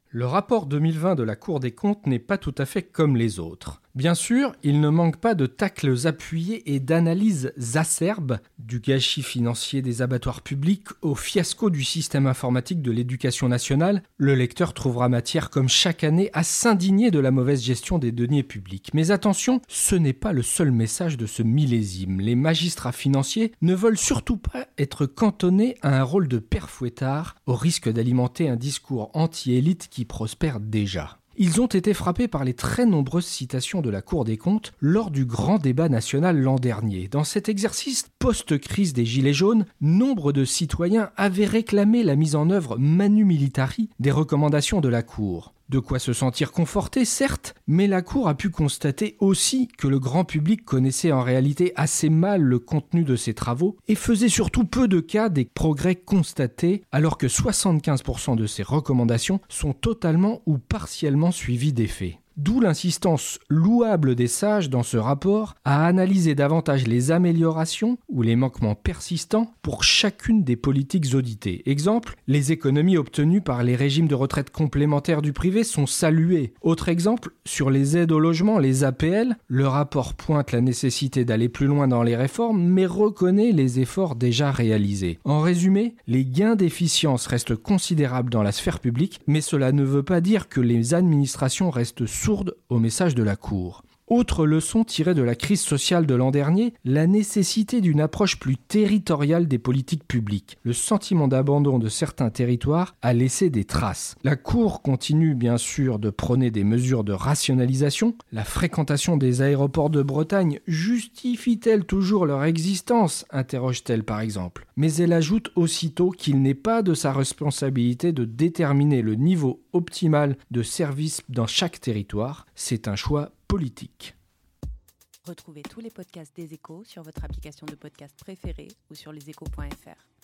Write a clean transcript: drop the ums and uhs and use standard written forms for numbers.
Le rapport 2020 de la Cour des comptes n'est pas tout à fait comme les autres. Bien sûr, il ne manque pas de tacles appuyés et d'analyses acerbes, du gâchis financier des abattoirs publics au fiasco du système informatique de l'éducation nationale. Le lecteur trouvera matière, comme chaque année, à s'indigner de la mauvaise gestion des deniers publics. Mais attention, ce n'est pas le seul message de ce millésime. Les magistrats financiers ne veulent surtout pas être cantonnés à un rôle de père fouettard, au risque d'alimenter un discours anti-élite qui prospère déjà. Ils ont été frappés par les très nombreuses citations de la Cour des comptes lors du grand débat national l'an dernier. Dans cet exercice post-crise des Gilets jaunes, nombre de citoyens avaient réclamé la mise en œuvre manu militari des recommandations de la Cour. De quoi se sentir conforté, certes, mais la Cour a pu constater aussi que le grand public connaissait en réalité assez mal le contenu de ses travaux et faisait surtout peu de cas des progrès constatés, alors que 75% de ses recommandations sont totalement ou partiellement suivies d'effets. D'où l'insistance louable des sages dans ce rapport à analyser davantage les améliorations ou les manquements persistants pour chacune des politiques auditées. Exemple, les économies obtenues par les régimes de retraite complémentaires du privé sont saluées. Autre exemple, sur les aides au logement, les APL, le rapport pointe la nécessité d'aller plus loin dans les réformes, mais reconnaît les efforts déjà réalisés. En résumé, les gains d'efficience restent considérables dans la sphère publique, mais cela ne veut pas dire que les administrations restent sourdes au message de la Cour. Autre leçon tirée de la crise sociale de l'an dernier, la nécessité d'une approche plus territoriale des politiques publiques. Le sentiment d'abandon de certains territoires a laissé des traces. La Cour continue bien sûr de prôner des mesures de rationalisation. La fréquentation des aéroports de Bretagne justifie-t-elle toujours leur existence ? Interroge-t-elle par exemple. Mais elle ajoute aussitôt qu'il n'est pas de sa responsabilité de déterminer le niveau optimal de service dans chaque territoire. C'est un choix politique. Retrouvez tous les podcasts des Échos sur votre application de podcast préférée ou sur leséchos.fr.